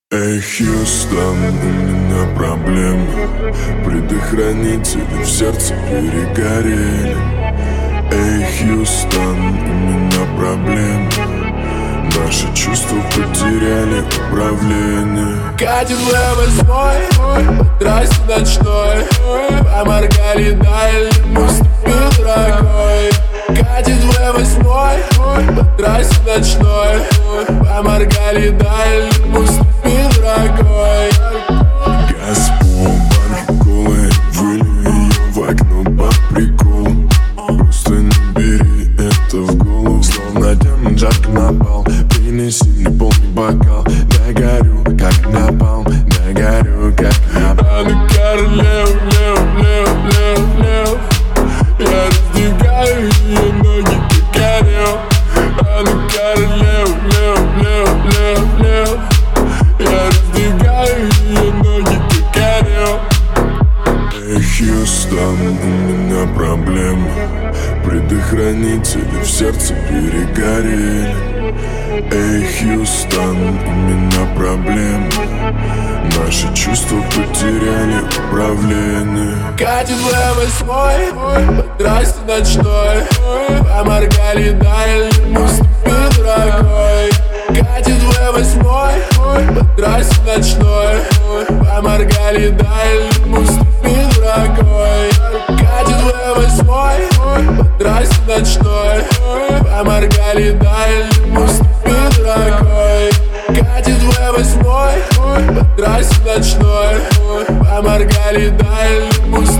Эй, Хьюстон, у меня проблемы. Предохранители в сердце перегорели. Эй, Хьюстон, у меня проблемы. Наши чувства потеряли управление. Катит В8, по трассе ночной, поморгали даль, наступил рогой. Катит В8, по трассе ночной, поморгали даль, наступил рогой. Газ по банке колы, вылью ее в окно по приколу. Просто не бери это в голову. Словно демон жарко напал, принеси мне полный бокал. Догорю, как напалм, догорю, как напалм. А ну королев, лев, лев, лев, лев. Я раздвигаю ее ноги, как орел. А ну королев, лев, лев, лев, лев. Я раздвигаю ее ноги, как орел. Эй, Хьюстон, у меня проблемы. Предохранители в сердце перегорели. Эй, Хьюстон, у меня проблемы. Наши чувства потеряли управление. Катит В8, по трассе ночной, поморгали даль, наступил рогой. Катит В8, по трассе ночной, поморгали даль, наступил рогой. Катит В8, по трассе ночной, поморгали даль, наступил рогой. Катит В8, по трассе ночной, поморгали даль,